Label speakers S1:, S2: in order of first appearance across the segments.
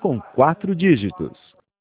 S1: com 4 dígitos.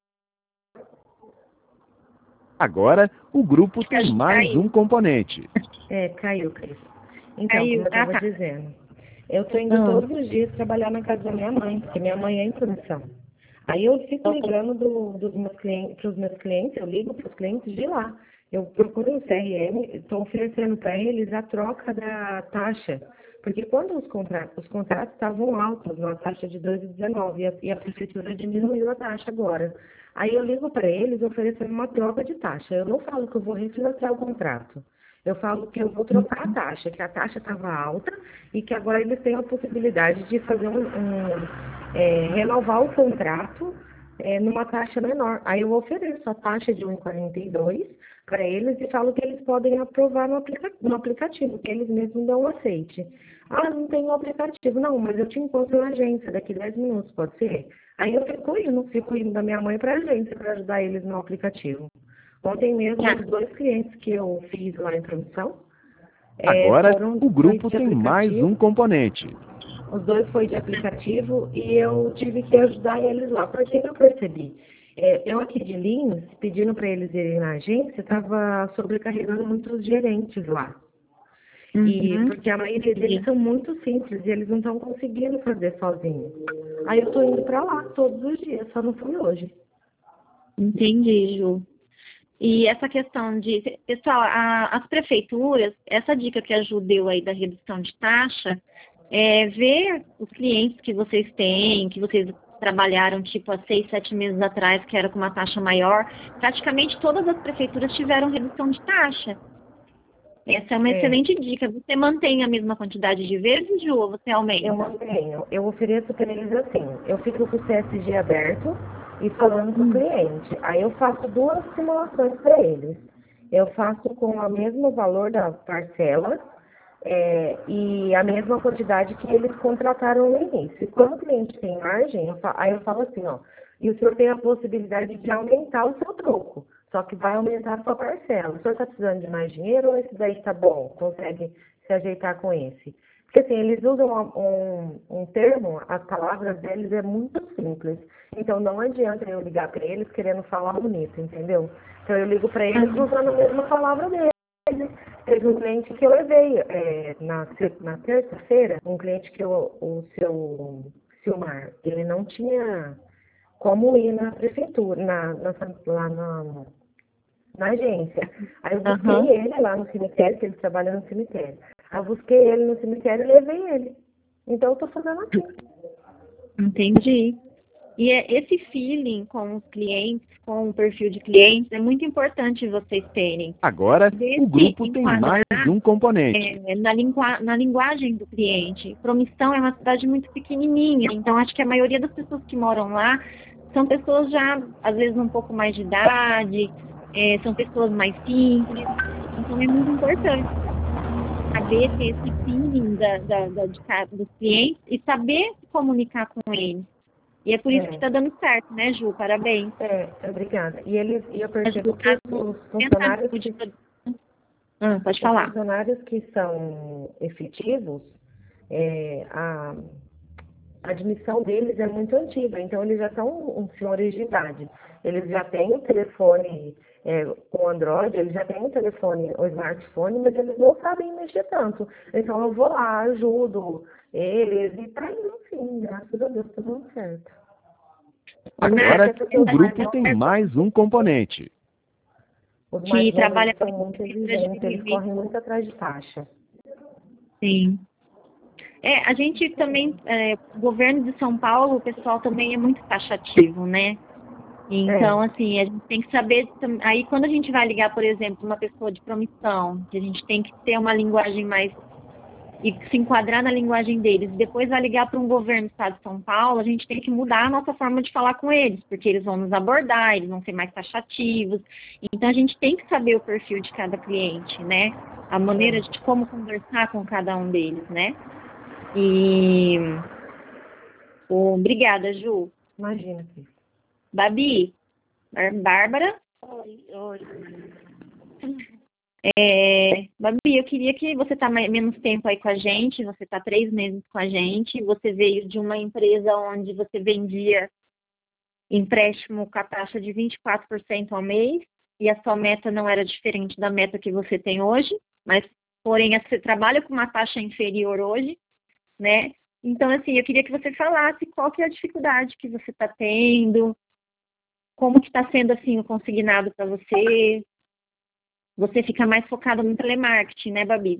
S1: Agora, o grupo tem mais um componente.
S2: Caiu, Cris. Então, como eu estava dizendo, eu estou indo todos os dias trabalhar na casa da minha mãe, porque minha mãe é em produção. Aí eu fico ligando para os meus clientes, eu ligo para os clientes de lá. Eu procuro um CRM, estou oferecendo para eles a troca da taxa. Porque quando os contratos estavam altos, uma taxa de 2,19, e a prefeitura diminuiu a taxa agora. Aí eu ligo para eles oferecendo uma troca de taxa. Eu não falo que eu vou refinanciar o contrato. Eu falo que eu vou trocar a taxa, que a taxa estava alta e que agora eles têm a possibilidade de fazer renovar o contrato numa taxa menor. Aí eu ofereço a taxa de 1,42 para eles e falo que eles podem aprovar no aplicativo, que eles mesmos dão um aceite. Ah, não tem um aplicativo. Não, mas eu te encontro na agência daqui 10 minutos, pode ser? Aí eu fico indo da minha mãe para a agência para ajudar eles no aplicativo. Ontem mesmo, os 2 clientes que eu fiz lá em produção,
S1: Agora, o grupo tem mais um componente.
S2: Os 2 foi de aplicativo e eu tive que ajudar eles lá. Porque eu percebi, eu aqui de Lins, pedindo para eles irem na agência, estava sobrecarregando muitos gerentes lá. E porque a maioria deles são muito simples e eles não estão conseguindo fazer sozinhos. Aí eu estou indo para lá todos os dias, só não fui hoje.
S3: Entendi, Ju. E essa questão de... Pessoal, as prefeituras, essa dica que a Ju deu aí da redução de taxa, ver os clientes que vocês têm, que vocês trabalharam tipo há 6, 7 meses atrás, que era com uma taxa maior, praticamente todas as prefeituras tiveram redução de taxa. Essa é uma excelente dica. Você mantém a mesma quantidade de vezes, Ju, ou você aumenta?
S2: Eu mantenho. Eu ofereço para eles assim. Eu fico com o CSG aberto e falando com o cliente. Aí eu faço 2 simulações para eles. Eu faço com o mesmo valor da parcela e a mesma quantidade que eles contrataram no início. Quando o cliente tem margem, aí eu falo assim, ó, e o senhor tem a possibilidade de aumentar o seu troco. Só que vai aumentar a sua parcela. O senhor está precisando de mais dinheiro ou esse daí está bom? Consegue se ajeitar com esse? Porque assim, eles usam um termo, as palavras deles é muito simples. Então não adianta eu ligar para eles querendo falar bonito, entendeu? Então eu ligo para eles usando a mesma palavra deles. Teve um cliente que eu levei na terça-feira, um cliente que o seu Silmar, ele não tinha como ir na prefeitura, lá na agência. Aí eu busquei ele lá no cemitério, que ele trabalha no cemitério. Aí eu busquei ele no cemitério e levei ele. Então eu tô fazendo assim.
S3: Entendi. E esse feeling com os clientes, com o perfil de clientes, é muito importante vocês terem.
S1: Agora, o grupo tem mais um componente.
S3: Na linguagem do cliente. Promissão é uma cidade muito pequenininha, então acho que a maioria das pessoas que moram lá são pessoas já, às vezes, um pouco mais de idade, são pessoas mais simples, então é muito importante saber ter esse feeling dos clientes e saber se comunicar com eles. E é por isso que está dando certo, né, Ju? Parabéns.
S2: Obrigada. E eu percebo que os funcionários
S3: pode falar.
S2: Os funcionários que são efetivos, a admissão deles é muito antiga, então eles já são senhores de idade. Eles já têm o telefone com Android, eles já têm o smartphone, mas eles não sabem mexer tanto. Então eu vou lá, ajudo eles e tá indo sim, graças a Deus, tá dando certo.
S1: Agora, o grupo tem mais um componente.
S2: Os mais novos são muito exigentes, eles correm muito atrás de taxa.
S3: Sim. A gente também, o governo de São Paulo, o pessoal também é muito taxativo, né? Então, assim, a gente tem que saber, aí quando a gente vai ligar, por exemplo, uma pessoa de promissão, que a gente tem que ter uma linguagem mais, e se enquadrar na linguagem deles, depois vai ligar para um governo do estado de São Paulo, a gente tem que mudar a nossa forma de falar com eles, porque eles vão nos abordar, eles vão ser mais taxativos, então a gente tem que saber o perfil de cada cliente, né? A maneira de como conversar com cada um deles, né? E obrigada, Ju.
S2: Imagina.
S3: Babi, Bárbara.
S4: Oi.
S3: Babi, eu queria que você está menos tempo aí com a gente, você está 3 meses com a gente, você veio de uma empresa onde você vendia empréstimo com a taxa de 24% ao mês, e a sua meta não era diferente da meta que você tem hoje, mas, porém, você trabalha com uma taxa inferior hoje, né? Então, assim, eu queria que você falasse qual que é a dificuldade que você está tendo, como que está sendo, assim, o consignado para você. Você fica mais focado no telemarketing, né, Babi?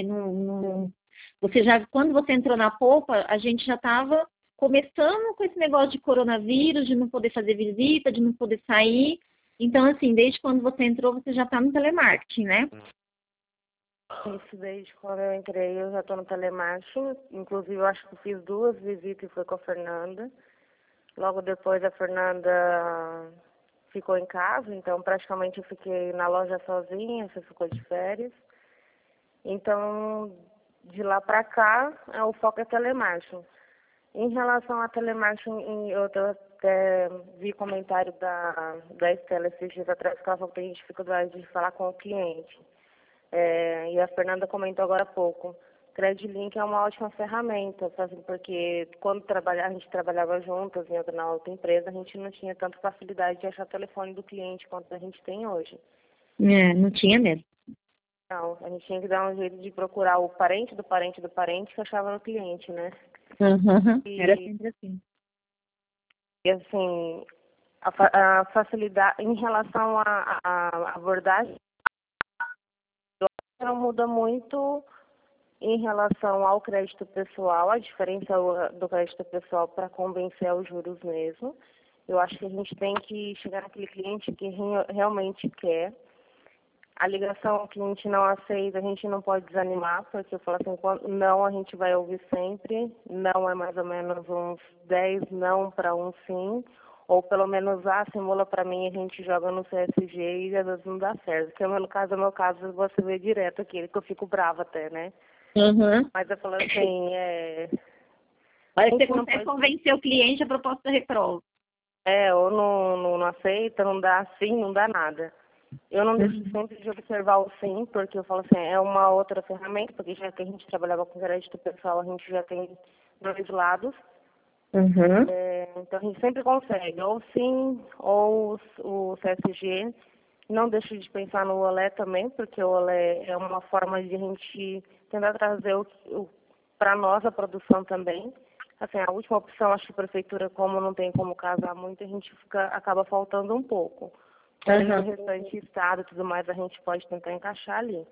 S3: Você já, quando você entrou na Poupa, a gente já estava começando com esse negócio de coronavírus, de não poder fazer visita, de não poder sair. Então, assim, desde quando você entrou, você já está no telemarketing, né?
S2: Isso, desde quando eu entrei, eu já estou no telemarketing. Inclusive, eu acho que fiz 2 visitas e foi com a Fernanda. Logo depois, a Fernanda ficou em casa, então praticamente eu fiquei na loja sozinha, você ficou de férias. Então, de lá para cá, o foco é telemarketing. Em relação a telemarketing, eu até vi comentário da Estela esses dias atrás que ela falou que tem dificuldade de falar com o cliente. E a Fernanda comentou agora há pouco. CredLink é uma ótima ferramenta, assim, porque quando a gente trabalhava juntas na outra empresa, a gente não tinha tanta facilidade de achar o telefone do cliente quanto a gente tem hoje.
S3: Não tinha mesmo.
S2: Não, a gente tinha que dar um jeito de procurar o parente do parente do parente que achava no cliente, né?
S3: Uhum. Era sempre assim.
S2: E assim, a facilidade em relação à abordagem não muda muito em relação ao crédito pessoal, a diferença do crédito pessoal para convencer aos juros mesmo. Eu acho que a gente tem que chegar naquele cliente que realmente quer. A ligação que a gente não aceita, a gente não pode desanimar, porque eu falo assim, não a gente vai ouvir sempre, não é mais ou menos uns 10 não para um sim, ou pelo menos simula para mim, a gente joga no CSG e às vezes não dá certo. Que é o meu caso, você vê direto aqui, que eu fico brava até, né?
S3: Uhum.
S2: Mas eu falo assim,
S3: Olha, você consegue convencer o cliente, a proposta reprova.
S2: Ou não aceita, não dá sim, não dá nada. Eu não deixo sempre de observar o sim, porque eu falo assim, é uma outra ferramenta, porque já que a gente trabalhava com crédito pessoal, a gente já tem 2 lados.
S3: Uhum.
S2: Então a gente sempre consegue, ou sim, ou o CSG. Não deixo de pensar no Olé também, porque o Olé é uma forma de a gente tentar trazer para nós a produção também. Assim, a última opção, acho que a prefeitura, como não tem como casar muito, a gente acaba faltando um pouco. No restante estado e tudo mais, a gente pode tentar encaixar ali.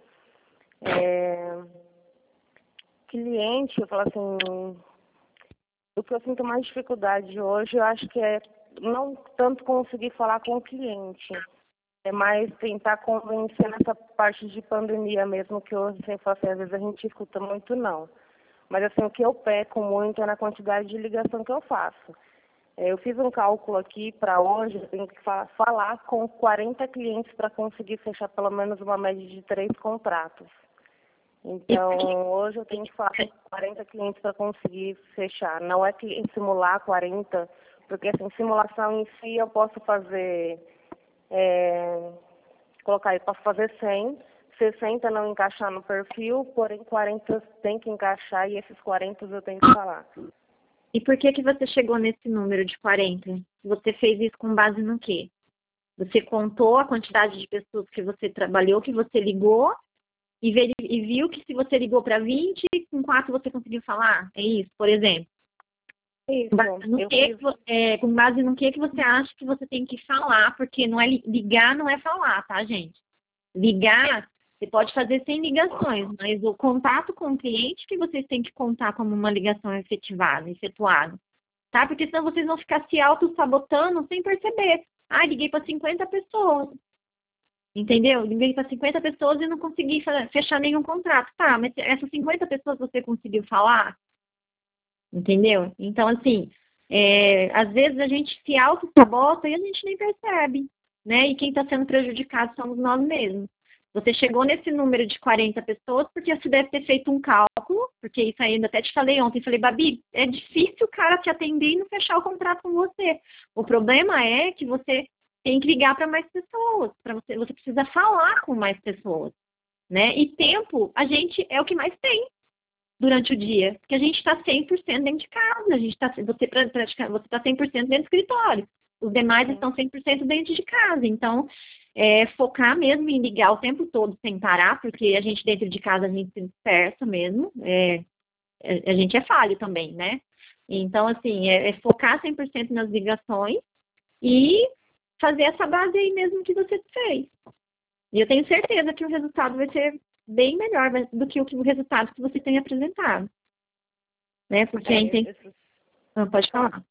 S2: Cliente, eu falo assim, o que eu sinto mais dificuldade hoje, eu acho que é não tanto conseguir falar com o cliente, é mais tentar convencer nessa parte de pandemia mesmo, que eu sempre falo assim, às vezes a gente escuta muito não. Mas assim, o que eu peco muito é na quantidade de ligação que eu faço. Eu fiz um cálculo aqui para hoje, eu tenho que falar com 40 clientes para conseguir fechar pelo menos uma média de 3 contratos. Então, hoje eu tenho que falar com 40 clientes para conseguir fechar. Não é que simular 40, porque assim, simulação em si eu posso fazer, colocar aí, posso fazer 100, 60 não encaixar no perfil, porém 40 tem que encaixar e esses 40 eu tenho que falar.
S3: E por que você chegou nesse número de 40? Você fez isso com base no quê? Você contou a quantidade de pessoas que você trabalhou, que você ligou, e viu que se você ligou para 20, com 4 você conseguiu falar? É isso, por exemplo?
S2: Isso.
S3: Com base no que você acha que você tem que falar, porque não é ligar não é falar, tá, gente? Ligar, você pode fazer sem ligações, mas o contato com o cliente que vocês têm que contar como uma ligação efetuada, tá? Porque senão vocês vão ficar se auto-sabotando sem perceber. Ah, liguei para 50 pessoas. Entendeu? Liguei para 50 pessoas e não consegui fechar nenhum contrato. Tá, mas essas 50 pessoas você conseguiu falar? Entendeu? Então, assim, às vezes a gente se auto-sabota e a gente nem percebe, né? E quem está sendo prejudicado somos nós mesmos. Você chegou nesse número de 40 pessoas porque você deve ter feito um cálculo, porque isso ainda até te falei ontem, falei, Babi, é difícil o cara te atender e não fechar o contrato com você. O problema é que você tem que ligar para mais pessoas, você precisa falar com mais pessoas, né? E tempo, a gente é o que mais tem durante o dia, porque a gente está 100% dentro de casa, você está 100% dentro do escritório. Os demais estão 100% dentro de casa. Então, focar mesmo em ligar o tempo todo sem parar, porque a gente dentro de casa, a gente se dispersa mesmo. A gente é falho também, né? Então, assim, focar 100% nas ligações e fazer essa base aí mesmo que você fez. E eu tenho certeza que o resultado vai ser bem melhor do que o resultado que você tem apresentado. Né? Porque Não, pode falar.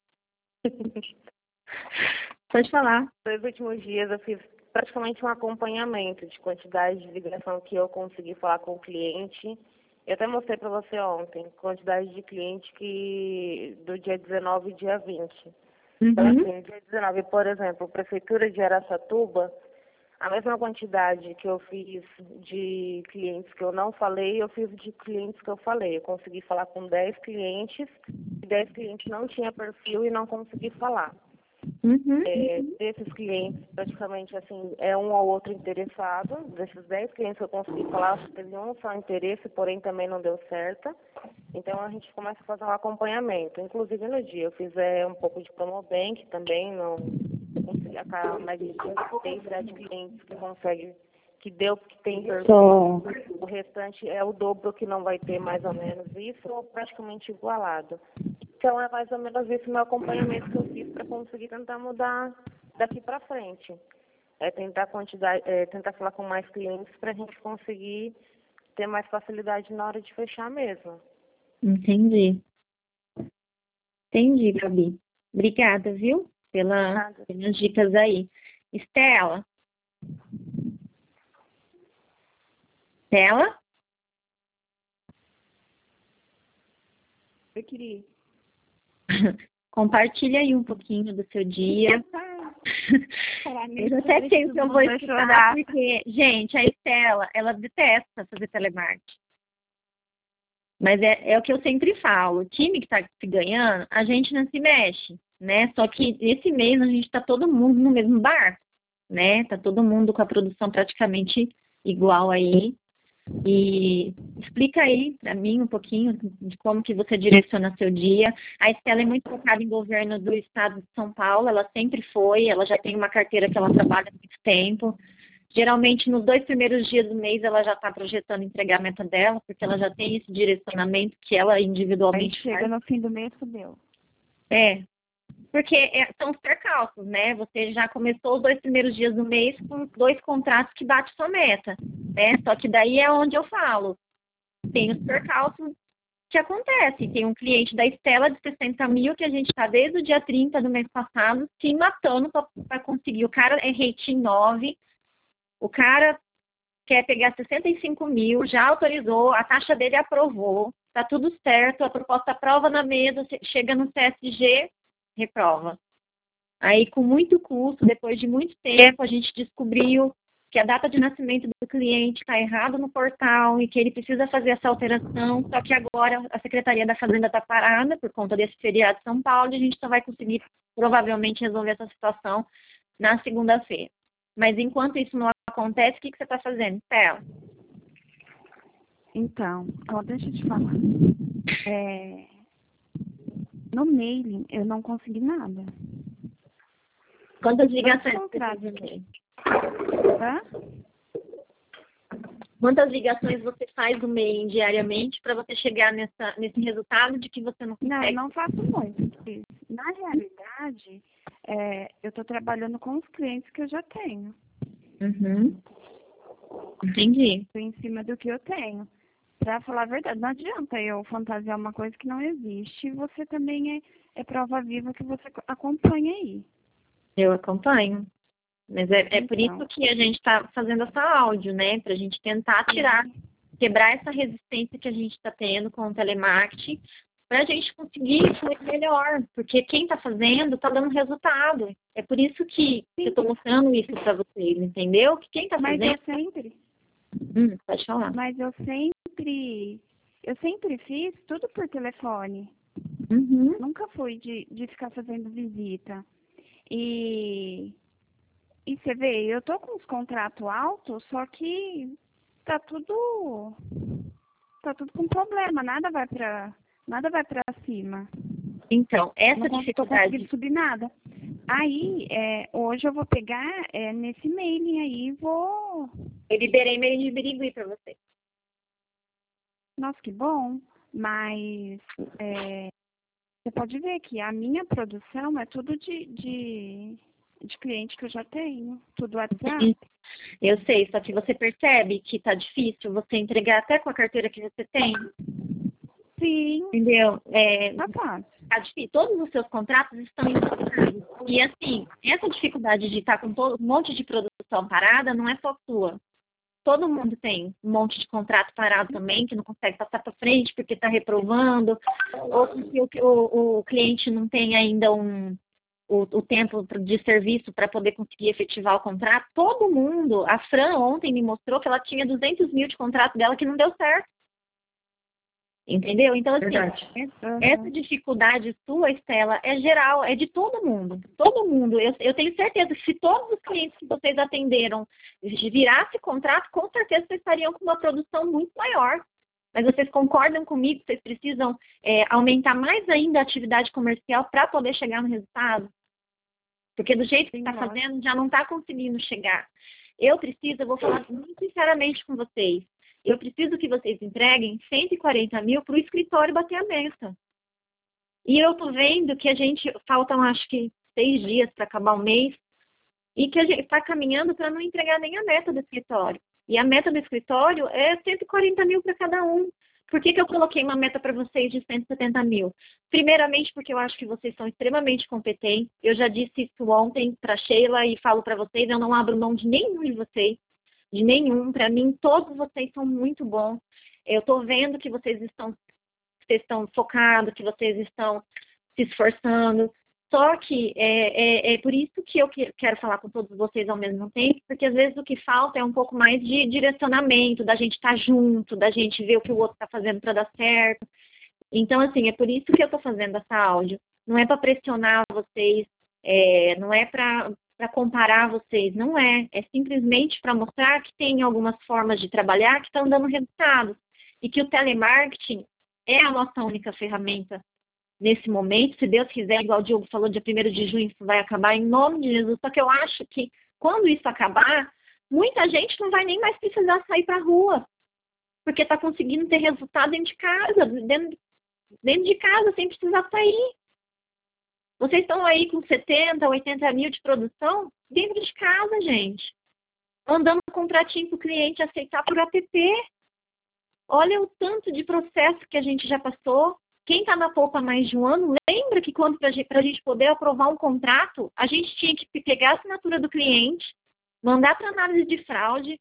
S3: Pode falar.
S2: Nos últimos dias eu fiz praticamente um acompanhamento de quantidade de ligação que eu consegui falar com o cliente. Eu até mostrei para você ontem, quantidade de cliente que do dia 19 e dia 20. Então, assim, dia 19, por exemplo, Prefeitura de Araçatuba, a mesma quantidade que eu fiz de clientes que eu não falei, eu fiz de clientes que eu falei. Eu consegui falar com 10 clientes, e 10 clientes não tinha perfil e não consegui falar. Desses clientes, praticamente, assim, um ou outro interessado. Desses 10 clientes que eu consegui falar, acho que teve um só interesse, porém também não deu certo. Então, a gente começa a fazer um acompanhamento. Inclusive, no dia, eu fiz um pouco de Promobank também, não consegui acabar, mas tem 7 clientes que conseguem, que tem perfil. O restante é o dobro que não vai ter, mais ou menos isso, ou praticamente igualado. Então, é mais ou menos esse meu acompanhamento que eu fiz para conseguir tentar mudar daqui para frente. Tentar falar com mais clientes para a gente conseguir ter mais facilidade na hora de fechar mesmo.
S3: Entendi, Gabi. Obrigada, viu? Pelas dicas aí. Estela?
S4: Eu queria.
S3: Compartilha aí um pouquinho do seu dia. Eu até sei que eu vou chorar, porque, gente, a Estela, ela detesta fazer telemarketing. Mas é o que eu sempre falo, o time que está se ganhando, a gente não se mexe, né? Só que esse mês a gente está todo mundo no mesmo barco, né? Tá todo mundo com a produção praticamente igual aí. E explica aí para mim um pouquinho de como que você direciona seu dia. A Estela é muito focada em governo do estado de São Paulo, ela sempre foi, ela já tem uma carteira que ela trabalha há muito tempo. Geralmente, nos 2 primeiros dias do mês, ela já está projetando o entregamento dela, porque ela já tem esse direcionamento que ela individualmente
S4: aí chega
S3: faz.
S4: No fim do mês, fudeu.
S3: Porque são os percalços, né? Você já começou os 2 primeiros dias do mês com 2 contratos que batem sua meta, né? Só que daí é onde eu falo. Tem os percalços que acontecem. Tem um cliente da Estela de 60 mil que a gente está desde o dia 30 do mês passado se matando para conseguir. O cara é rating 9, o cara quer pegar 65 mil, já autorizou, a taxa dele aprovou, tá tudo certo, a proposta aprova na mesa, chega no CSG, reprova. Aí, com muito custo, depois de muito tempo, a gente descobriu que a data de nascimento do cliente está errado no portal e que ele precisa fazer essa alteração, só que agora a Secretaria da Fazenda está parada por conta desse feriado de São Paulo e a gente só vai conseguir, provavelmente, resolver essa situação na segunda-feira. Mas, enquanto isso não acontece, o que você está fazendo, Estela?
S4: Então, deixa eu te falar. No mailing, eu não consegui nada.
S3: Quantas ligações você faz no mês? Quantas ligações você faz no mailing diariamente para você chegar nesse resultado de que você não consegue?
S4: Não faço muito. Na realidade, eu estou trabalhando com os clientes que eu já tenho.
S3: Entendi.
S4: Estou em cima do que eu tenho. Para falar a verdade, não adianta eu fantasiar uma coisa que não existe. Você também é prova viva que você acompanha aí.
S3: Eu acompanho. Mas é por isso que a gente está fazendo essa áudio, né? Para a gente tentar quebrar essa resistência que a gente está tendo com o telemarketing, para a gente conseguir fluir melhor. Porque quem está fazendo está dando resultado. É por isso que eu estou mostrando isso para vocês, entendeu? Que quem está fazendo...
S4: Mas eu sempre...
S3: Pode falar.
S4: Mas eu sempre fiz tudo por telefone. Nunca fui de ficar fazendo visita. E você vê, eu tô com os contratos altos, só que tá tudo com problema, nada vai pra cima.
S3: Então, essa
S4: não
S3: dificuldade...
S4: Não tô conseguindo subir nada. Aí, hoje eu vou pegar nesse mailing aí, vou...
S3: Eu liberei e-mail de Birigui para você.
S4: Nossa, que bom. Mas você pode ver que a minha produção é tudo de cliente que eu já tenho. Tudo WhatsApp.
S3: Eu sei, só que você percebe que tá difícil você entregar até com a carteira que você tem?
S4: Sim.
S3: Entendeu?
S4: Tá fácil.
S3: Tá difícil. Todos os seus contratos estão encaixados. E assim, essa dificuldade de estar com um monte de produção parada não é só sua. Todo mundo tem um monte de contrato parado também, que não consegue passar para frente porque está reprovando, ou porque o cliente não tem ainda o tempo de serviço para poder conseguir efetivar o contrato. Todo mundo, a Fran ontem me mostrou que ela tinha 200 mil de contrato dela que não deu certo. Entendeu? Então, assim, essa dificuldade sua, Estela, é geral, é de todo mundo. Todo mundo. Eu tenho certeza que se todos os clientes que vocês atenderam virasse contrato, com certeza vocês estariam com uma produção muito maior. Mas vocês concordam comigo que vocês precisam aumentar mais ainda a atividade comercial para poder chegar no resultado? Porque do jeito que está fazendo, já não está conseguindo chegar. Eu vou falar muito sinceramente com vocês. Eu preciso que vocês entreguem 140 mil para o escritório bater a meta. E eu estou vendo que faltam acho que 6 dias para acabar o mês, e que a gente está caminhando para não entregar nem a meta do escritório. E a meta do escritório é 140 mil para cada um. Por que eu coloquei uma meta para vocês de 170 mil? Primeiramente, porque eu acho que vocês são extremamente competentes. Eu já disse isso ontem para Sheila e falo para vocês, eu não abro mão de nenhum de vocês. De nenhum. Para mim, todos vocês são muito bons. Eu estou vendo que vocês estão focados, que vocês estão se esforçando. Só que é por isso que eu quero falar com todos vocês ao mesmo tempo, porque às vezes o que falta é um pouco mais de direcionamento, da gente estar junto, da gente ver o que o outro está fazendo para dar certo. Então, assim, é por isso que eu estou fazendo essa áudio. Não é para pressionar vocês, não é para comparar vocês, não é. É simplesmente para mostrar que tem algumas formas de trabalhar que estão dando resultados. E que o telemarketing é a nossa única ferramenta nesse momento. Se Deus quiser, igual o Diogo falou, dia 1º de junho isso vai acabar em nome de Jesus. Só que eu acho que quando isso acabar, muita gente não vai nem mais precisar sair para a rua. Porque está conseguindo ter resultado dentro de casa, dentro de casa, sem precisar sair. Vocês estão aí com 70, 80 mil de produção dentro de casa, gente. Andando com contratinho para o cliente aceitar por app. Olha o tanto de processo que a gente já passou. Quem está na Poupa há mais de um ano, lembra que quando para a gente poder aprovar um contrato, a gente tinha que pegar a assinatura do cliente, mandar para análise de fraude.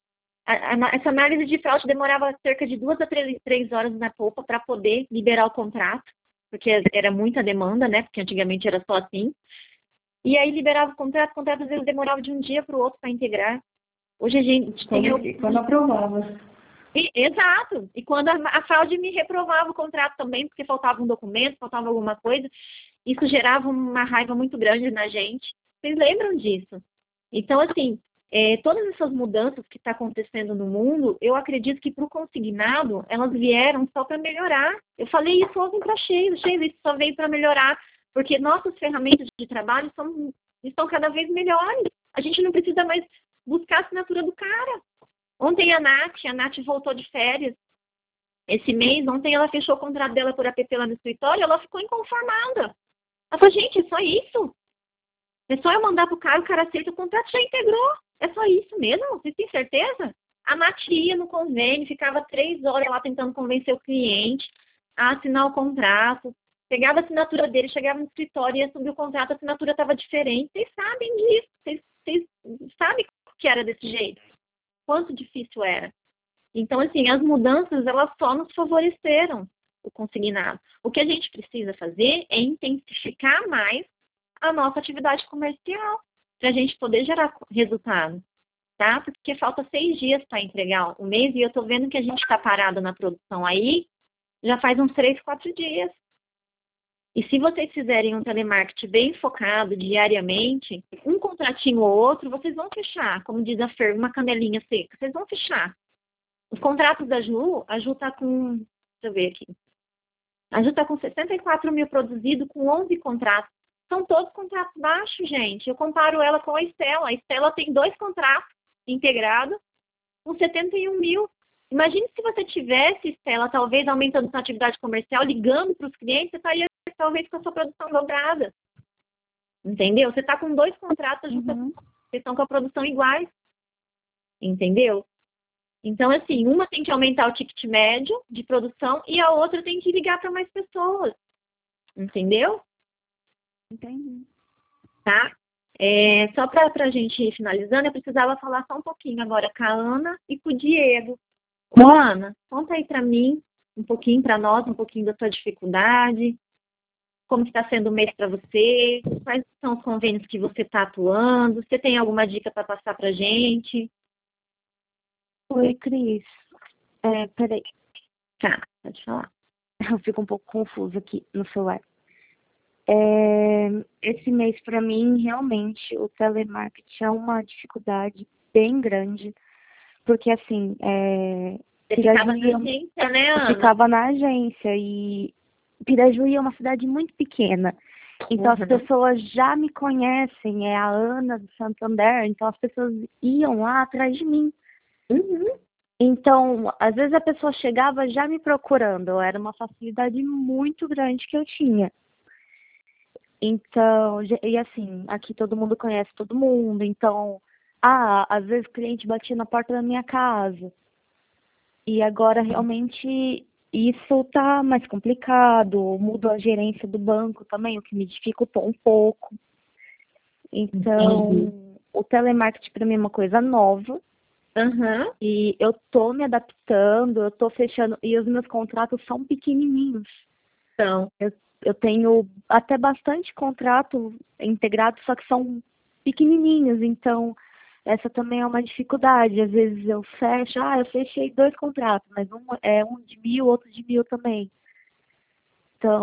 S3: Essa análise de fraude demorava cerca de 2 a 3 horas na Poupa para poder liberar o contrato, porque era muita demanda, né? Porque antigamente era só assim. E aí liberava o contrato às vezes demorava de um dia para o outro para integrar. Hoje a gente tem...
S2: Quando aprovava.
S3: Exato. E quando a fraude me reprovava o contrato também, porque faltava um documento, faltava alguma coisa, isso gerava uma raiva muito grande na gente. Vocês lembram disso? Então, assim, todas essas mudanças que estão acontecendo no mundo, eu acredito que para o consignado, elas vieram só para melhorar. Eu falei isso ontem para Sheila, isso só veio para melhorar, porque nossas ferramentas de trabalho estão cada vez melhores. A gente não precisa mais buscar a assinatura do cara. Ontem a Nath voltou de férias. Esse mês, ontem ela fechou o contrato dela por app lá no escritório, ela ficou inconformada. Ela falou, gente, é só isso? É só eu mandar pro cara, o cara aceita o contrato, já integrou. É só isso mesmo? Vocês têm certeza? A Nath ia no convênio, ficava 3 horas lá tentando convencer o cliente a assinar o contrato. Pegava a assinatura dele, chegava no escritório, ia subir o contrato, a assinatura estava diferente. Vocês sabem disso. Vocês sabem que era desse jeito. Quanto difícil era. Então, assim, as mudanças, elas só nos favoreceram o consignado. O que a gente precisa fazer é intensificar mais a nossa atividade comercial, para a gente poder gerar resultado, tá? Porque falta 6 dias para entregar o mês e eu estou vendo que a gente está parado na produção aí, já faz uns 3, 4 dias. E se vocês fizerem um telemarketing bem focado diariamente, um contratinho ou outro, vocês vão fechar. Como diz a Fer, uma canelinha seca, vocês vão fechar. Os contratos da Ju, a Ju está com, deixa eu ver aqui, a Ju está com 64 mil produzido com 11 contratos. São todos contratos baixos, gente. Eu comparo ela com a Estela. A Estela tem 2 contratos integrados com 71 mil. Imagine se você tivesse, Estela, talvez aumentando sua atividade comercial, ligando para os clientes, você estaria talvez com a sua produção dobrada. Entendeu? Você está com 2 contratos, vocês estão com a produção iguais. Entendeu? Então, assim, uma tem que aumentar o ticket médio de produção e a outra tem que ligar para mais pessoas. Entendeu?
S4: Entendi.
S3: Tá? Só para a gente ir finalizando, eu precisava falar só um pouquinho agora com a Ana e com o Diego. Ô, Ana, conta aí para mim, um pouquinho para nós, um pouquinho da sua dificuldade, como está sendo o mês para você, quais são os convênios que você está atuando, você tem alguma dica para passar para a gente?
S4: Oi, Cris. Peraí.
S3: Tá, pode falar.
S4: Eu fico um pouco confusa aqui no celular. Esse mês, para mim, realmente, o telemarketing é uma dificuldade bem grande. Porque, assim,
S3: Você ficava na agência, né, Ana?
S4: Eu ficava na agência e Pirajuí é uma cidade muito pequena. Então, as pessoas já me conhecem, é a Ana do Santander, então as pessoas iam lá atrás de mim. Então, às vezes a pessoa chegava já me procurando, era uma facilidade muito grande que eu tinha. Então, e assim, aqui todo mundo conhece todo mundo, então, às vezes o cliente batia na porta da minha casa. E agora, realmente, isso tá mais complicado, mudou a gerência do banco também, o que me dificultou um pouco. Então, o telemarketing para mim é uma coisa nova. E eu tô me adaptando, eu tô fechando, e os meus contratos são pequenininhos.
S3: Então,
S4: eu tenho até bastante contrato integrado, só que são pequenininhos, então essa também é uma dificuldade. Às vezes eu fecho, eu fechei 2 contratos, mas um é um de 1.000, outro de 1.000 também. Então,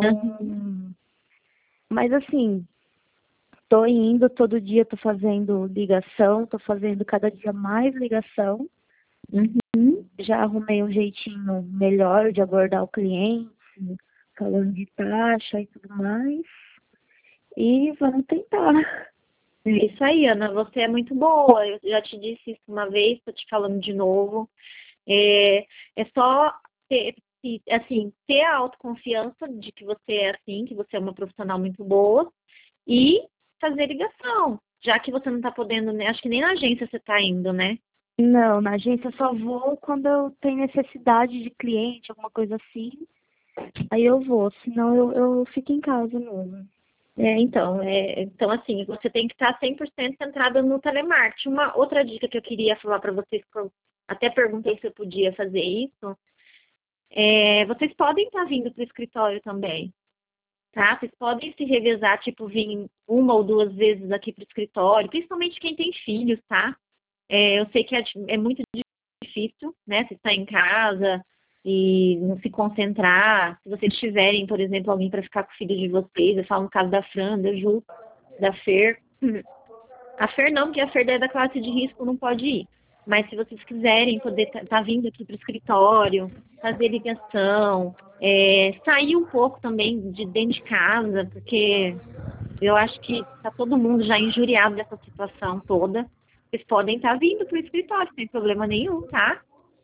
S4: mas assim, tô indo todo dia, tô fazendo ligação, tô fazendo cada dia mais ligação. Já arrumei um jeitinho melhor de abordar o cliente, falando de taxa e tudo mais. E vamos tentar.
S3: Isso aí, Ana, você é muito boa. Eu já te disse isso uma vez, estou te falando de novo. É só ter a autoconfiança de que você é assim, que você é uma profissional muito boa e fazer ligação, já que você não está podendo, né? Acho que nem na agência você está indo, né?
S4: Não, na agência eu só vou quando eu tenho necessidade de cliente, alguma coisa assim. Aí eu vou, senão eu fico em casa mesmo.
S3: Então, assim, você tem que estar 100% centrada no telemarketing. Uma outra dica que eu queria falar para vocês, que eu até perguntei se eu podia fazer isso, vocês podem estar vindo para o escritório também, tá? Vocês podem se revezar, tipo, vir 1 ou 2 vezes aqui para o escritório, principalmente quem tem filhos, tá? Eu sei que é muito difícil, né? Você está em casa e não se concentrar. Se vocês tiverem, por exemplo, alguém para ficar com o filho de vocês, eu falo no caso da Fran, da Ju, da Fer. A Fer não, porque a Fer é da classe de risco, não pode ir. Mas se vocês quiserem poder tá vindo aqui para o escritório, fazer ligação, sair um pouco também de dentro de casa, porque eu acho que está todo mundo já injuriado dessa situação toda. Vocês podem estar vindo para o escritório, sem problema nenhum, tá?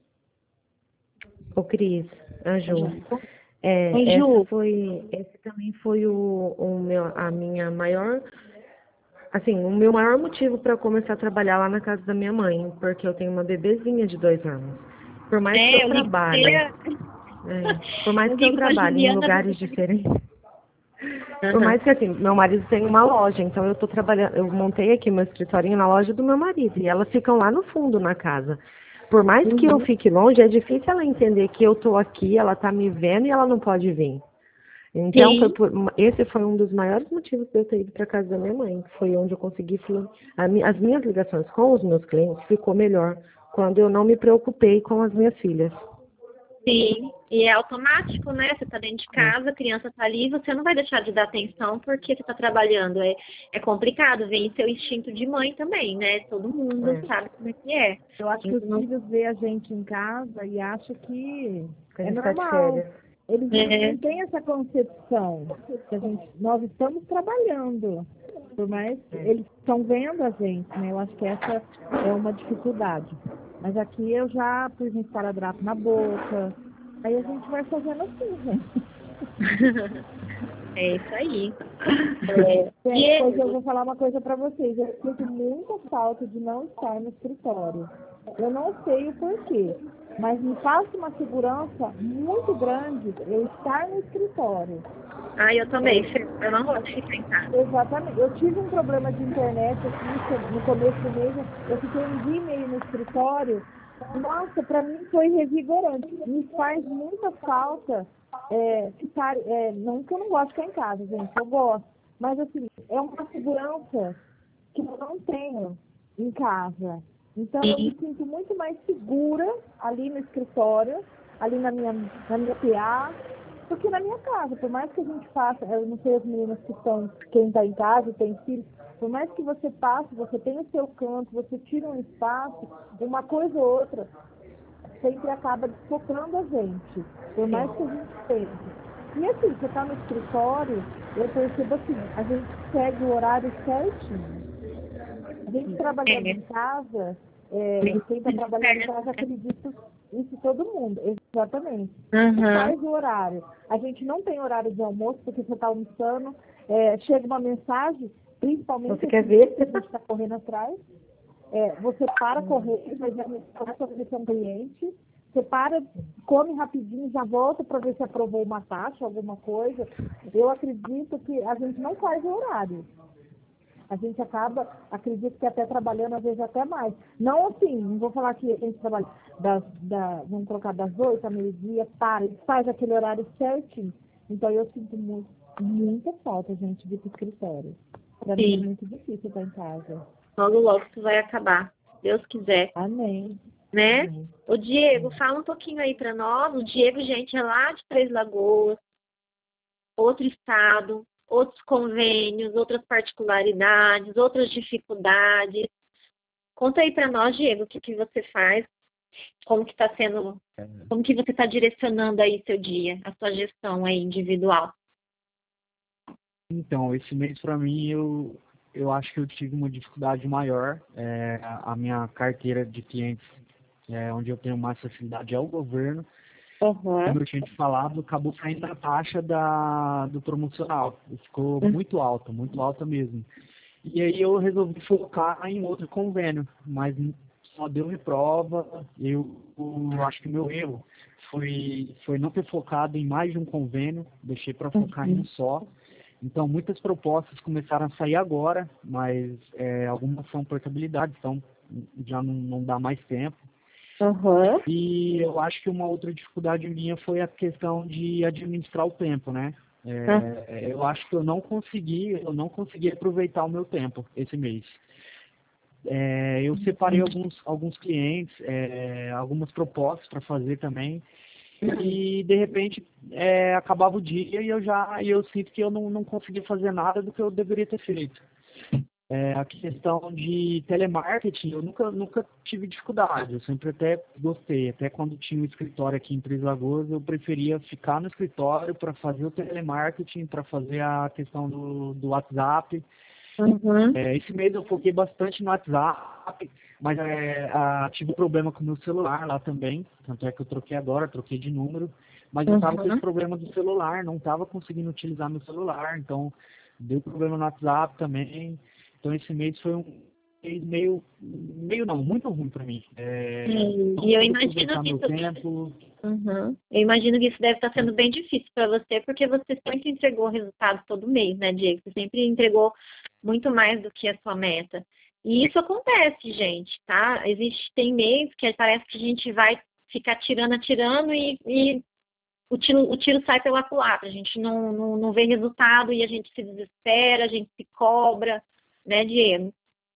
S2: Ô, Cris, a Ju. Esse também foi a minha maior, assim, o meu maior motivo para começar a trabalhar lá na casa da minha mãe, porque eu tenho uma bebezinha de 2 anos. Por mais que eu trabalhe, por mais que eu trabalhe em lugares diferentes. Por mais que, assim, meu marido tem uma loja, então eu tô trabalhando, eu montei aqui meu escritório na loja do meu marido, e elas ficam lá no fundo na casa. Por mais que eu fique longe, é difícil ela entender que eu tô aqui, ela tá me vendo e ela não pode vir. Então, esse foi um dos maiores motivos de eu ter ido para casa da minha mãe. Foi onde eu consegui, as minhas ligações com os meus clientes ficou melhor quando eu não me preocupei com as minhas filhas.
S3: Sim, e é automático, né? Você tá dentro de casa, a criança tá ali, você não vai deixar de dar atenção porque você tá trabalhando. É complicado, vem seu instinto de mãe também, né? Todo mundo sabe como é que é.
S5: Eu acho que os filhos veem a gente em casa e acham que
S2: A
S5: é
S2: gente tá de
S5: normal.
S2: férias.
S5: eles não têm essa concepção. Que nós estamos trabalhando, por mais eles estão vendo a gente, né? Eu acho que essa é uma dificuldade. Mas aqui eu já pus um esparadrapo na boca, aí a gente vai fazendo assim, gente.
S3: É isso aí.
S5: Depois eu vou falar uma coisa para vocês. Eu sinto muita falta de não estar no escritório. Eu não sei o porquê, mas me passa uma segurança muito grande eu estar no escritório.
S3: Eu também. Eu não gosto de ficar em casa.
S5: Exatamente. Eu tive um problema de internet aqui no começo do mês. Eu fiquei um dia e meio no escritório. Nossa, para mim foi revigorante. Me faz muita falta ficar... não que eu não gosto de ficar em casa, gente. Eu gosto. Mas, assim, é uma segurança que eu não tenho em casa. Então, eu me sinto muito mais segura ali no escritório, ali na minha PA, do que na minha casa. Por mais que a gente faça, eu não sei as meninas quem está em casa, tem filhos, por mais que você passe, você tem o seu canto, você tira um espaço, uma coisa ou outra, sempre acaba desfocando a gente, por mais que a gente pense. E assim, você está no escritório, eu percebo assim, a gente segue o horário certinho. A gente trabalhando em casa, quem está trabalhando em casa acredita isso todo mundo, exatamente. Faz o horário. A gente não tem horário de almoço, porque você está almoçando, chega uma mensagem, principalmente
S2: você quer ver
S5: se a gente está correndo atrás, você para correr, mas já para ver se é um cliente, você para, come rapidinho, já volta para ver se aprovou uma taxa, alguma coisa. Eu acredito que a gente não faz o horário. A gente acredito que até trabalhando, às vezes até mais. Não assim, não vou falar que a gente trabalha vamos colocar das 8 ao meio-dia, faz aquele horário certinho. Então eu sinto muita falta, gente, de ir pro escritório. Para mim é muito difícil estar em casa.
S3: Logo isso vai acabar, Deus quiser.
S5: Amém.
S3: Né?
S5: Amém.
S3: O Diego, fala um pouquinho aí para nós. O Diego, gente, é lá de Três Lagoas, outro estado, outros convênios, outras particularidades, outras dificuldades. Conta aí para nós, Diego, o que você faz, como que está sendo, como que você está direcionando aí seu dia, a sua gestão aí individual.
S6: Então, esse mês para mim eu acho que eu tive uma dificuldade maior. A minha carteira de clientes, onde eu tenho mais facilidade, é o governo. Como eu tinha te falado, acabou saindo a taxa do promocional. Ficou muito alta mesmo. E aí eu resolvi focar em outro convênio, mas só deu reprova. Eu acho que o meu erro foi não ter focado em mais de um convênio, deixei para focar em um só. Então, muitas propostas começaram a sair agora, mas algumas são portabilidade, então já não dá mais tempo. E eu acho que uma outra dificuldade minha foi a questão de administrar o tempo, né? Eu acho que eu não consegui aproveitar o meu tempo esse mês. Eu separei alguns clientes, algumas propostas para fazer também, e de repente acabava o dia e eu sinto que eu não consegui fazer nada do que eu deveria ter feito. A questão de telemarketing, eu nunca tive dificuldade, eu sempre até gostei. Até quando tinha um escritório aqui em Três Lagoas, eu preferia ficar no escritório para fazer o telemarketing, para fazer a questão do WhatsApp. Esse mês eu foquei bastante no WhatsApp, mas tive problema com o meu celular lá também, tanto é que eu troquei de número, mas eu estava com esse problema do celular, não estava conseguindo utilizar meu celular, então deu problema no WhatsApp também. Então esse mês foi um mês muito ruim para mim.
S3: E eu imagino eu imagino que isso deve estar sendo bem difícil para você, porque você sempre entregou resultado todo mês, né, Diego? Você sempre entregou muito mais do que a sua meta. E isso acontece, gente, tá? Tem mês que parece que a gente vai ficar atirando e o tiro sai pela culatra. A gente não vê resultado e a gente se desespera, a gente se cobra, né, Diego?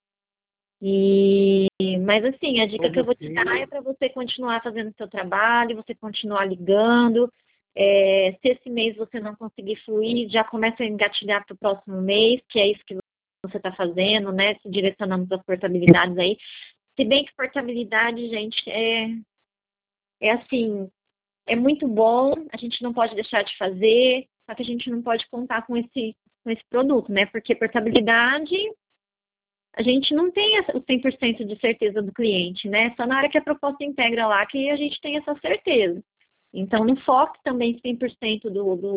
S3: Mas assim, a dica que eu vou te dar é para você continuar fazendo o seu trabalho, você continuar ligando. Se esse mês você não conseguir fluir, já começa a engatilhar para o próximo mês, que é isso que você está fazendo, né? Se direcionando para as portabilidades aí. Se bem que portabilidade, gente, é assim, é muito bom, a gente não pode deixar de fazer, só que a gente não pode contar com esse produto, né? Porque portabilidade, a gente não tem o 100% de certeza do cliente, né? Só na hora que a proposta integra lá que a gente tem essa certeza. Então, não foque também 100%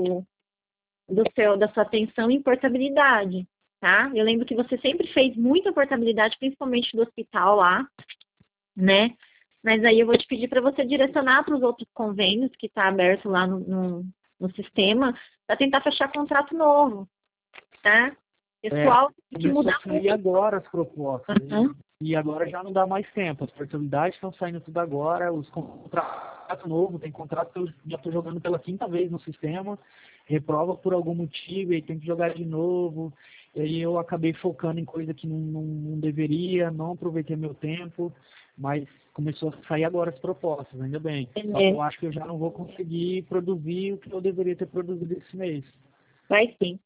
S3: da sua atenção em portabilidade, tá? Eu lembro que você sempre fez muita portabilidade, principalmente do hospital lá, né? Mas aí eu vou te pedir para você direcionar para os outros convênios que está aberto lá no sistema, para tentar fechar contrato novo, tá? Pessoal, tem que mudar
S6: muito. E agora as propostas, e agora já não dá mais tempo. As portabilidades estão saindo tudo agora, os contratos novos, tem contrato que eu já estou jogando pela 5ª vez no sistema, reprova por algum motivo, e tem que jogar de novo. E aí eu acabei focando em coisa que não deveria, não aproveitei meu tempo, mas começou a sair agora as propostas, ainda bem. Só que eu acho que eu já não vou conseguir produzir o que eu deveria ter produzido esse mês.
S3: Vai sim.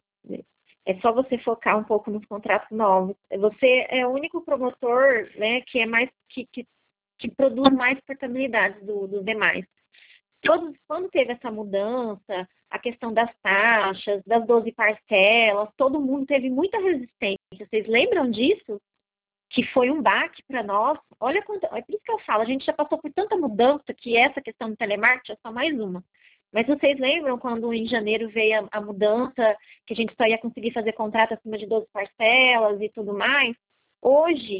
S3: É só você focar um pouco nos contratos novos. Você é o único promotor, né, que é mais que produz mais portabilidade dos demais. Quando teve essa mudança, a questão das taxas, das 12 parcelas, todo mundo teve muita resistência. Vocês lembram disso? Que foi um baque para nós. Olha quanto, é por isso que eu falo, a gente já passou por tanta mudança que essa questão do telemarketing é só mais uma. Mas vocês lembram quando em janeiro veio a mudança, que a gente só ia conseguir fazer contrato acima de 12 parcelas e tudo mais? Hoje,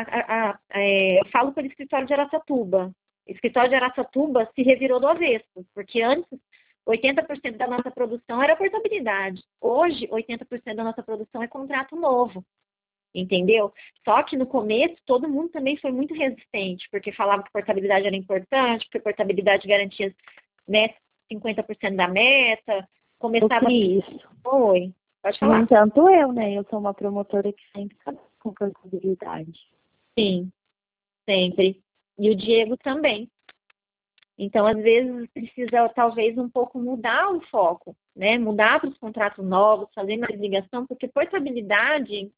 S3: eu falo pelo escritório de Araçatuba. O escritório de Araçatuba se revirou do avesso, porque antes 80% da nossa produção era portabilidade. Hoje, 80% da nossa produção é contrato novo. Entendeu? Só que no começo, todo mundo também foi muito resistente, porque falava que portabilidade era importante, porque portabilidade garantia, né, 50% da meta, começava...
S5: Isso.
S3: Oi, pode falar.
S5: No entanto, eu sou uma promotora que sempre trabalha com portabilidade.
S3: Sim, sempre. E o Diego também. Então, às vezes, precisa, talvez, um pouco mudar o foco, né? Mudar para os contratos novos, fazer mais ligação, porque portabilidade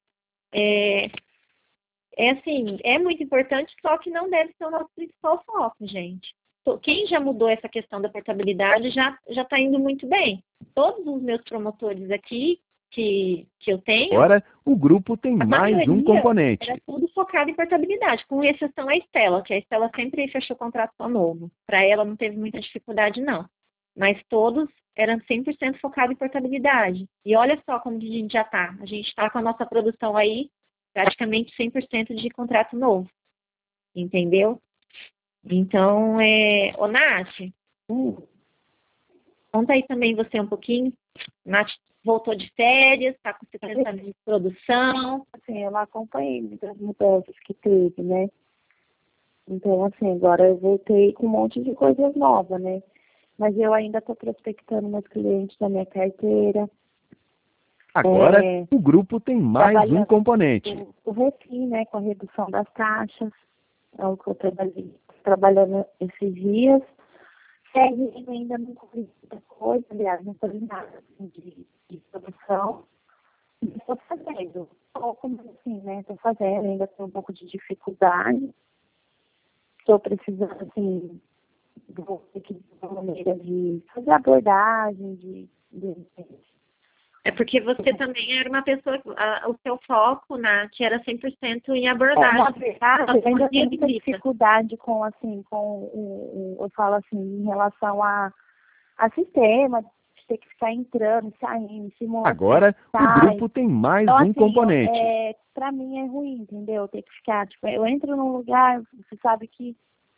S3: assim, é muito importante, só que não deve ser o nosso principal foco, gente. Quem já mudou essa questão da portabilidade já está indo muito bem. Todos os meus promotores aqui que eu tenho...
S1: Agora, o grupo tem mais um componente.
S3: Era tudo focado em portabilidade, com exceção a Estela, que a Estela sempre fechou contrato novo. Para ela não teve muita dificuldade, não. Mas todos eram 100% focados em portabilidade. E olha só como a gente já está. A gente está com a nossa produção aí praticamente 100% de contrato novo. Entendeu? Então, ô Nath, conta aí também você um pouquinho. Nath voltou de férias, está com 70 anos de produção.
S5: Assim, eu não acompanhei muitas mudanças que teve, né? Então, assim, agora eu voltei com um monte de coisas novas, né? Mas eu ainda estou prospectando meus clientes da minha carteira.
S1: Agora, o grupo tem mais um componente.
S5: O refim, né, com a redução das taxas. É o que eu trabalhando esses dias. Segue ainda não consegui muita coisa, aliás, não falei nada assim, de produção. Estou fazendo, como assim, né? Estou fazendo, ainda tenho um pouco de dificuldade. Estou precisando, assim, de uma maneira de fazer abordagem, de
S3: É porque você também era uma pessoa, o seu foco, né, que era 100% em abordagem.
S5: Na verdade, eu ainda tenho muita dificuldade com, assim, eu falo assim, em relação a sistema, de ter que ficar entrando, saindo, simulando.
S1: Agora, o grupo tem mais
S5: então,
S1: um
S5: assim,
S1: componente.
S5: Pra mim é ruim, entendeu? Ter que ficar, tipo, eu entro num lugar, você sabe que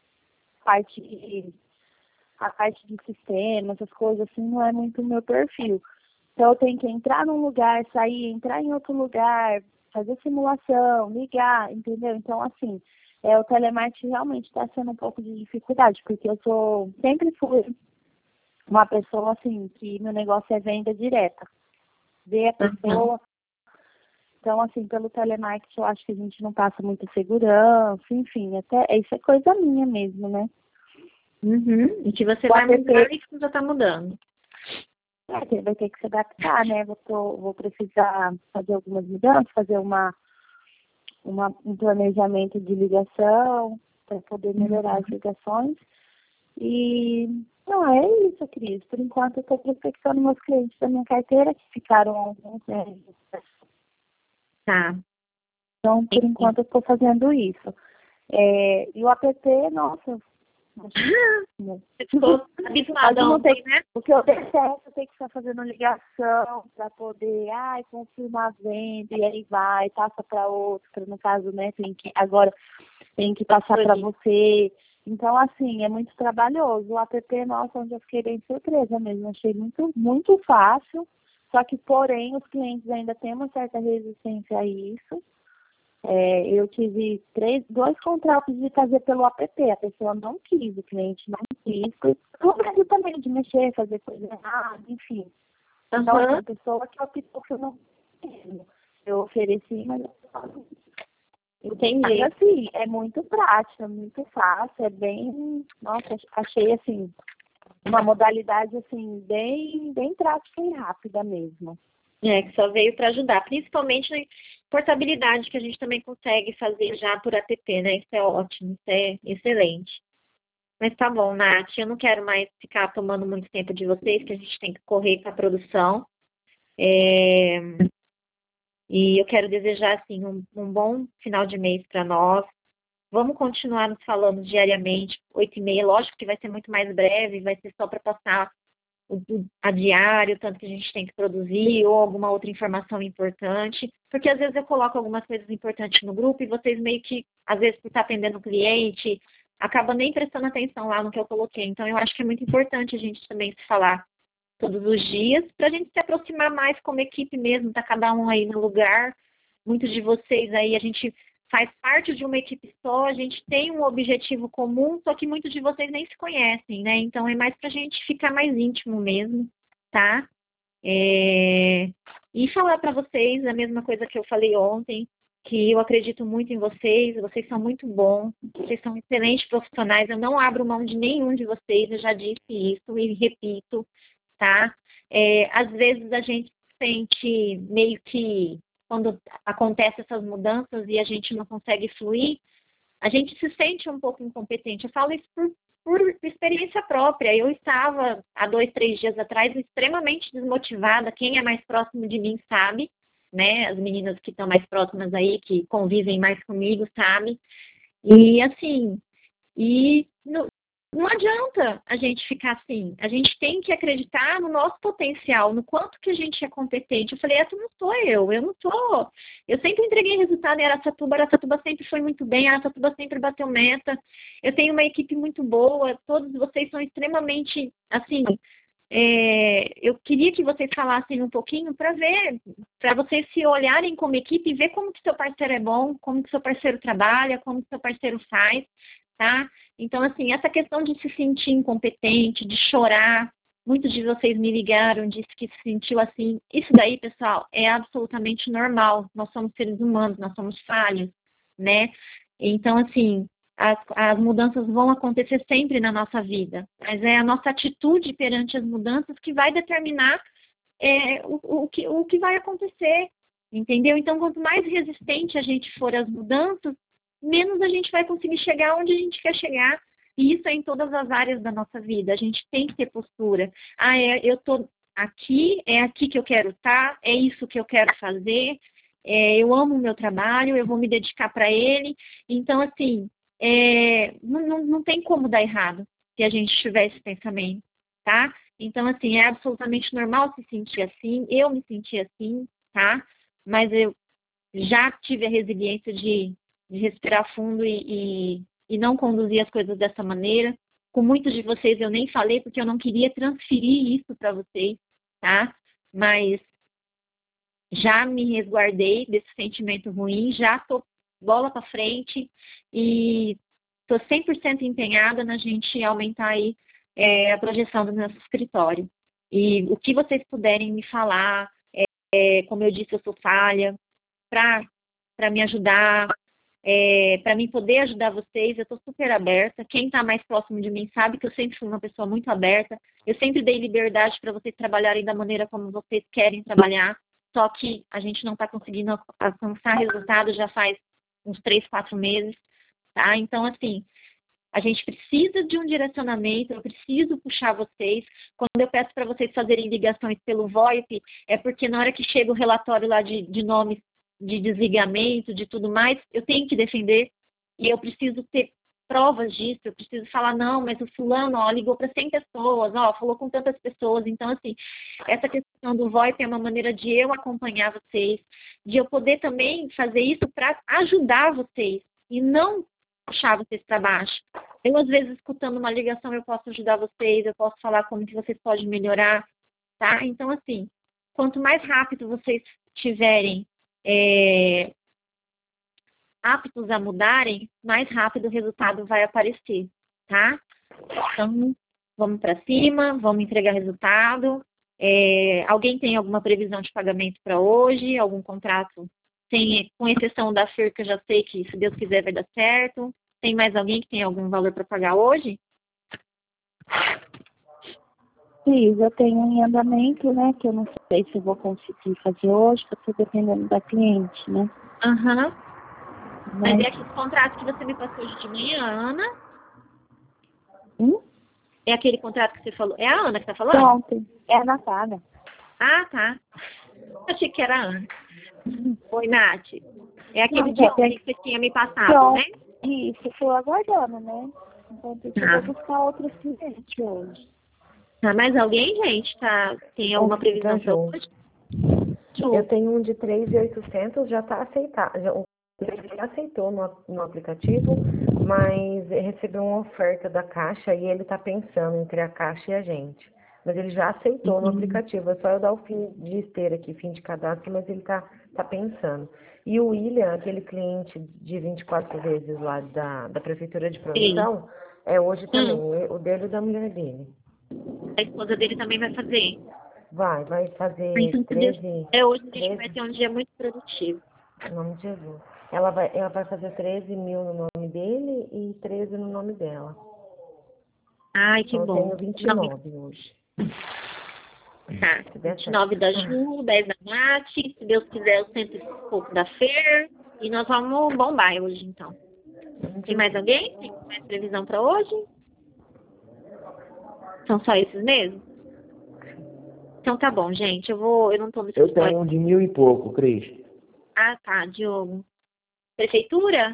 S5: a parte de sistema, essas coisas assim, não é muito o meu perfil. Então, eu tenho que entrar num lugar, sair, entrar em outro lugar, fazer simulação, ligar, entendeu? Então, assim, o telemarketing realmente está sendo um pouco de dificuldade, porque sempre fui uma pessoa, assim, que meu negócio é venda direta. Ver a pessoa. Então, assim, pelo telemarketing, eu acho que a gente não passa muita segurança, enfim, até isso é coisa minha mesmo, né?
S3: E que você vai mudar e que já está mudando.
S5: Vai ter que se adaptar, né? Vou precisar fazer algumas mudanças, fazer um planejamento de ligação para poder melhorar as ligações. E Não, é isso, Cris. Por enquanto, eu estou prospectando meus clientes da minha carteira, que ficaram alguns, né?
S3: Tá.
S5: Então, por enquanto, eu estou fazendo isso. E o app, nossa...
S3: Você ficou habituada ontem, né?
S5: O que eu detesto é ter que ficar fazendo ligação para poder, confirmar a venda, e aí vai, passa para outro, no caso, né, agora tem que passar para você. Então, assim, é muito trabalhoso. O app, nossa, onde eu fiquei bem surpresa mesmo, achei muito, muito fácil, só que, porém, os clientes ainda têm uma certa resistência a isso. Eu tive 2 contratos de fazer pelo app, a pessoa não quis, o cliente não quis, por medo também de mexer, fazer coisa errada, enfim. Então, a pessoa que optou que eu não quis, eu ofereci, mas eu não.
S3: Entendi.
S5: Mas, assim, é muito prático, é muito fácil, é bem, nossa, achei, assim, uma modalidade, assim, bem, bem prática e rápida mesmo.
S3: Que só veio para ajudar, principalmente na portabilidade, que a gente também consegue fazer já por app, né? Isso é ótimo, isso é excelente. Mas tá bom, Nath, eu não quero mais ficar tomando muito tempo de vocês, que a gente tem que correr com a produção. E eu quero desejar, assim, um bom final de mês para nós. Vamos continuar nos falando diariamente, 8h30. Lógico que vai ser muito mais breve, vai ser só para passar a diário, tanto que a gente tem que produzir, ou alguma outra informação importante, porque às vezes eu coloco algumas coisas importantes no grupo e vocês meio que, às vezes por estar atendendo o cliente, acabam nem prestando atenção lá no que eu coloquei. Então eu acho que é muito importante a gente também se falar todos os dias, para a gente se aproximar mais como equipe mesmo, tá cada um aí no lugar. Muitos de vocês aí, a gente faz parte de uma equipe só, a gente tem um objetivo comum, só que muitos de vocês nem se conhecem, né? Então é mais pra gente ficar mais íntimo mesmo, tá? E falar para vocês a mesma coisa que eu falei ontem, que eu acredito muito em vocês são muito bons, vocês são excelentes profissionais, eu não abro mão de nenhum de vocês, eu já disse isso e repito, tá? Às vezes a gente sente meio que quando acontecem essas mudanças e a gente não consegue fluir, a gente se sente um pouco incompetente. Eu falo isso por experiência própria. Eu estava, há 2, 3 dias atrás, extremamente desmotivada. Quem é mais próximo de mim sabe, né? As meninas que estão mais próximas aí, que convivem mais comigo, sabem. E, assim, não adianta a gente ficar assim. A gente tem que acreditar no nosso potencial, no quanto que a gente é competente. Eu falei, essa não sou eu não sou. Eu sempre entreguei resultado em Araçatuba sempre foi muito bem, Araçatuba sempre bateu meta. Eu tenho uma equipe muito boa, todos vocês são extremamente, assim, eu queria que vocês falassem um pouquinho para ver, para vocês se olharem como equipe e ver como que seu parceiro é bom, como que seu parceiro trabalha, como que seu parceiro faz, tá? Então, assim, essa questão de se sentir incompetente, de chorar, muitos de vocês me ligaram, disse que se sentiu assim. Isso daí, pessoal, é absolutamente normal. Nós somos seres humanos, nós somos falhos, né? Então, assim, as mudanças vão acontecer sempre na nossa vida, mas é a nossa atitude perante as mudanças que vai determinar o que vai acontecer, entendeu? Então, quanto mais resistente a gente for às mudanças, menos a gente vai conseguir chegar onde a gente quer chegar. E isso é em todas as áreas da nossa vida. A gente tem que ter postura. Eu estou aqui, é aqui que eu quero estar, é isso que eu quero fazer, eu amo o meu trabalho, eu vou me dedicar para ele. Então, assim, não tem como dar errado se a gente tiver esse pensamento, tá? Então, assim, é absolutamente normal se sentir assim, eu me senti assim, tá? Mas eu já tive a resiliência de respirar fundo e não conduzir as coisas dessa maneira. Com muitos de vocês eu nem falei porque eu não queria transferir isso para vocês, tá? Mas já me resguardei desse sentimento ruim, já estou bola para frente e estou 100% empenhada na gente aumentar aí a projeção do nosso escritório. E o que vocês puderem me falar, como eu disse, eu sou falha, para me ajudar, para mim poder ajudar vocês, eu estou super aberta. Quem está mais próximo de mim sabe que eu sempre fui uma pessoa muito aberta. Eu sempre dei liberdade para vocês trabalharem da maneira como vocês querem trabalhar, só que a gente não está conseguindo alcançar resultado já faz uns 3, 4 meses, tá? Então, assim, A gente precisa de um direcionamento, eu preciso puxar vocês. Quando eu peço para vocês fazerem ligações pelo VoIP, é porque na hora que chega o relatório lá de nomes de desligamento, de tudo mais, eu tenho que defender e eu preciso ter provas disso, eu preciso falar, não, mas o fulano, ó, ligou para 100 pessoas, ó, falou com tantas pessoas. Então, assim, essa questão do VoIP é uma maneira de eu acompanhar vocês, de eu poder também fazer isso para ajudar vocês e não puxar vocês para baixo. Eu, às vezes, escutando uma ligação, eu posso ajudar vocês, eu posso falar como que vocês podem melhorar, tá? Então, assim, quanto mais rápido vocês tiverem aptos a mudarem, mais rápido o resultado vai aparecer, tá? Então, vamos para cima, vamos entregar resultado. Alguém tem alguma previsão de pagamento para hoje? Algum contrato? Tem, com exceção da FIR, que eu já sei que, se Deus quiser, vai dar certo. Tem mais alguém que tem algum valor para pagar hoje?
S4: Sim, eu tenho um andamento, né, que eu não sei se eu vou conseguir fazer hoje, porque dependendo da cliente, né?
S3: Aham. Mas é aquele contrato que você me passou hoje de manhã, Ana? É aquele contrato que você falou? É a Ana que tá falando?
S4: Ontem. É a Natália.
S3: Ah, tá. Achei que era a Ana. Oi, Nath. É aquele
S4: Não,
S3: de ontem que você tinha me passado,
S4: então,
S3: né?
S4: Isso, estou aguardando, né? Então, tem que buscar outros clientes hoje.
S3: Tá, mais alguém, gente? Tem alguma previsão para hoje?
S2: Eu tenho um de 3.800, já está aceitado. Ele já aceitou no aplicativo, mas recebeu uma oferta da Caixa e ele está pensando entre a Caixa e a gente. Mas ele já aceitou no aplicativo, é só eu dar o fim de esteira aqui, fim de cadastro, mas ele tá pensando. E o William, aquele cliente de 24 vezes lá da Prefeitura de Produção, é hoje também, o dele e o da mulher dele.
S3: A esposa dele também vai fazer.
S2: Vai fazer
S3: então,
S2: 13...
S3: hoje a gente vai ter um dia muito produtivo.
S2: Em nome de Jesus. Ela vai fazer 13 mil no nome dele e 13 no nome dela.
S3: Ai, que
S2: então,
S3: bom.
S2: Eu tenho 29 hoje.
S3: Tá, 29 da Ju, 10 da Nath, se Deus quiser, o 100 e pouco da Fer, e nós vamos bombar hoje, então. Tem mais alguém? Tem mais previsão para hoje? São só esses mesmo? Então tá bom, gente, eu não tô no
S7: Eu tenho um de 1.000 e pouco, Cris.
S3: Ah, tá, Diogo. Prefeitura?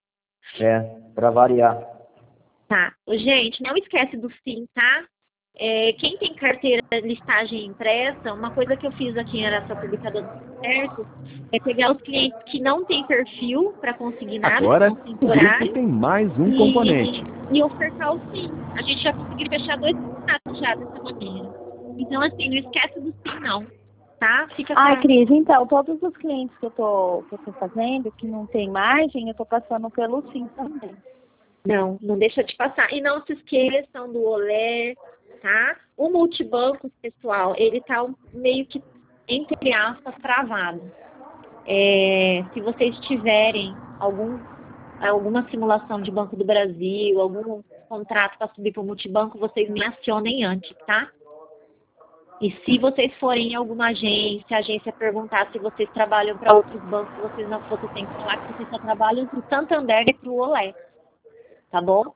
S7: Para variar.
S3: Tá. Gente, não esquece do SIM, tá? Quem tem carteira de listagem impressa, uma coisa que eu fiz aqui em Araçatuba, tá dando certo, é pegar os clientes que não têm perfil para conseguir nada,
S1: Agora,
S3: que
S1: o grupo tem mais um componente.
S3: E ofertar o SIM. A gente já conseguiu fechar 2 contratos já dessa maneira. Então, assim, não esquece do SIM, não. Tá? Fica
S4: Cris, então, todos os clientes que eu tô fazendo, que não tem margem, eu tô passando pelo SIM também.
S3: Não deixa de passar. E não se esqueçam do Olé, tá? O multibanco, pessoal, ele tá meio que, entre aspas, travado. Se vocês tiverem alguma simulação de Banco do Brasil, algum contrato para subir para o multibanco, vocês me acionem antes, tá? E se vocês forem em alguma agência, a agência perguntar se vocês trabalham para outros bancos, vocês têm que falar que vocês só trabalham para o Santander e para o Olé. Tá bom?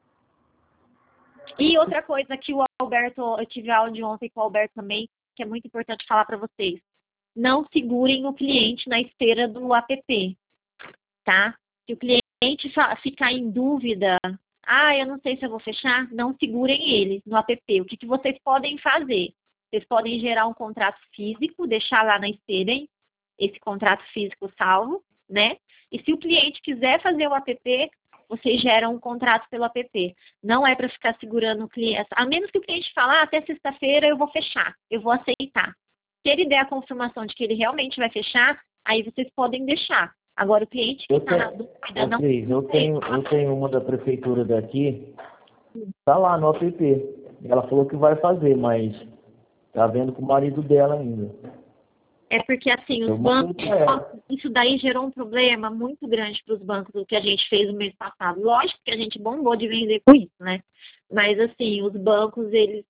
S3: E outra coisa que o Alberto, eu tive aula de ontem com o Alberto também, que é muito importante falar para vocês. Não segurem o cliente na esteira do app, tá? Se o cliente ficar em dúvida, eu não sei se eu vou fechar, não segurem ele no app. O que vocês podem fazer? Vocês podem gerar um contrato físico, deixar lá na esteira, esse contrato físico salvo, né? E se o cliente quiser fazer o app, vocês geram um contrato pelo app. Não é para ficar segurando o cliente. A menos que o cliente fale, até sexta-feira eu vou fechar, eu vou aceitar. Se ele der a confirmação de que ele realmente vai fechar, aí vocês podem deixar. Agora, o cliente que está na dúvida não...
S7: Eu tenho uma da prefeitura daqui, tá lá no app. Ela falou que vai fazer, mas tá vendo com o marido dela ainda.
S3: É porque, assim, os bancos, isso daí gerou um problema muito grande para os bancos, o que a gente fez no mês passado. Lógico que a gente bombou de vender com isso, né? Mas, assim, os bancos, eles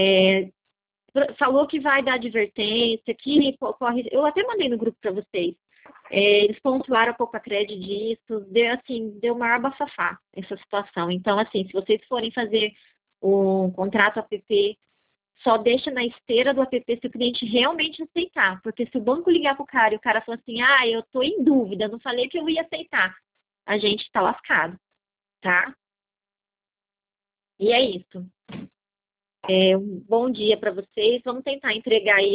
S3: falou que vai dar advertência, que corre... Eu até mandei no grupo para vocês. Eles pontuaram a Poupa-Cred disso, deu maior bafafá essa situação. Então, assim, se vocês forem fazer o contrato app, só deixa na esteira do app se o cliente realmente aceitar. Porque se o banco ligar pro cara e o cara falar assim, eu tô em dúvida, não falei que eu ia aceitar, a gente tá lascado, tá? E é isso. Um bom dia para vocês. Vamos tentar entregar aí